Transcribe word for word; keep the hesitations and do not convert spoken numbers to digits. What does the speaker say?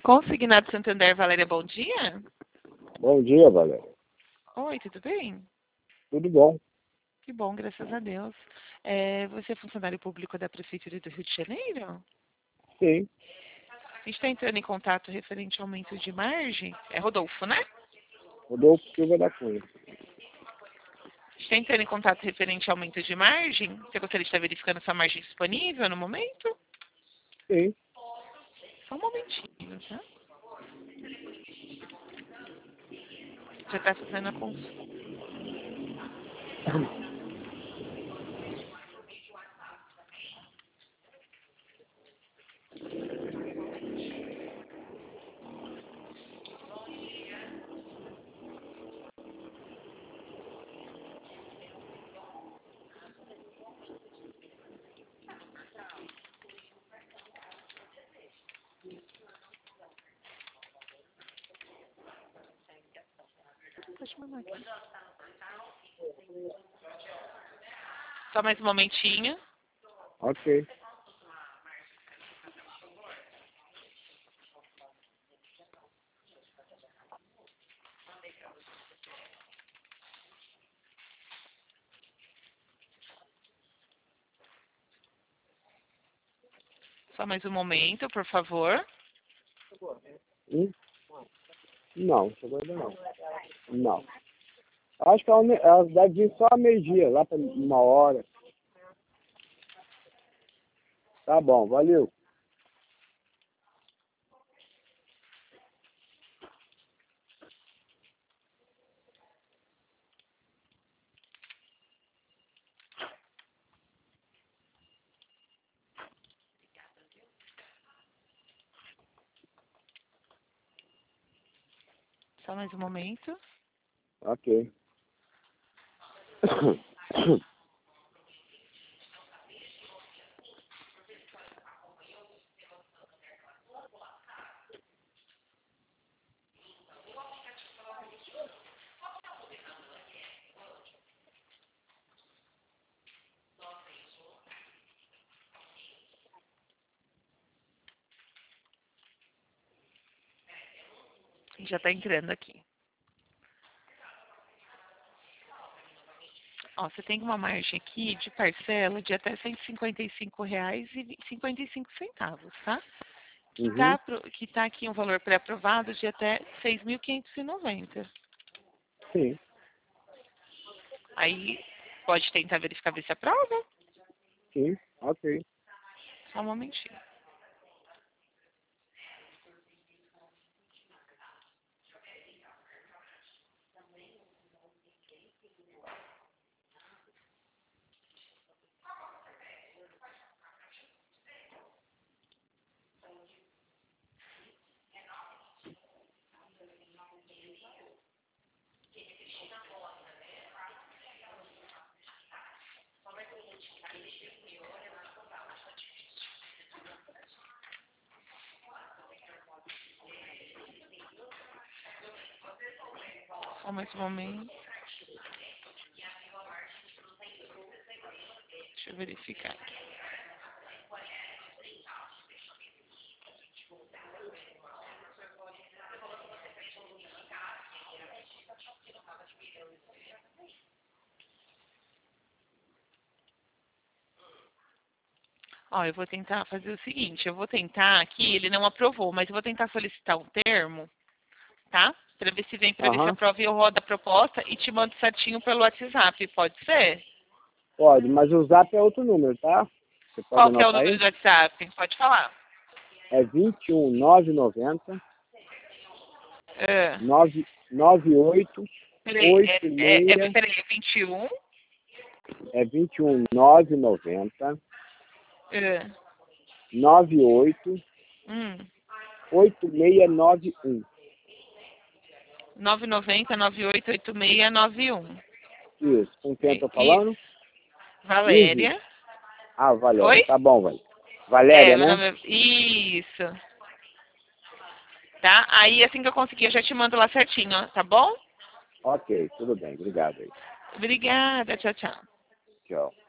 Consignado Santander, Valéria, bom dia. Bom dia, Valéria. Oi, tudo bem? Tudo bom? Que bom, graças a Deus. É, você é funcionário público da Prefeitura do Rio de Janeiro? Sim. A gente está entrando em contato referente ao aumento de margem. É Rodolfo, né? Rodolfo Silva da Cunha. A gente está entrando em contato referente ao aumento de margem. Você gostaria de estar verificando sua margem disponível no momento? Sim. Só um momentinho, tá? Já está fazendo a consulta. Pode mandar aqui. Só mais um momentinho. Ok. Só mais um momento, por favor. Hum? Não, chegou ainda não. Não. Acho que ela, ela deve vir só a meio-dia, lá para uma hora. Tá bom, valeu. Só mais um momento. Ok. Já está entrando aqui. Ó, você tem uma margem aqui de parcela de até cento e cinquenta e cinco reais e cinquenta e cinco centavos, tá? Que Uhum. tá, que tá aqui um valor pré-aprovado de até seis mil quinhentos e noventa. Sim. Aí pode tentar verificar ver se aprova. Sim. Ok. Só um momentinho. Só mais um momento. Deixa eu verificar aqui. Ó, eu vou tentar fazer o seguinte, eu vou tentar aqui, ele não aprovou, mas eu vou tentar solicitar um termo, tá? Pra ver se vem, pra ver se Aham. aprova e eu rodo a proposta e te mando certinho pelo WhatsApp, pode ser? Pode, mas o zap é outro número, tá? Você pode Qual que é o anotar número aí? do WhatsApp? Pode falar. É vinte e um, nove noventa, É. nove oito Peraí, é, oito é, é, seis, peraí, é vinte e um? é vinte e um, nove noventa, É. nove oito Hum. oito seis nove um. nove nove zero, nove oito oito seis nove um. Isso. Com quem eu tô Isso. falando? Isis. Valéria. Ah, Valéria. Oi? Tá bom, Valéria. É, Valéria, meu né? nome é... Isso. Tá? Aí assim que eu conseguir, eu já te mando lá certinho, ó, tá bom? Ok, tudo bem. Obrigado aí. Obrigada, tchau, tchau. Tchau.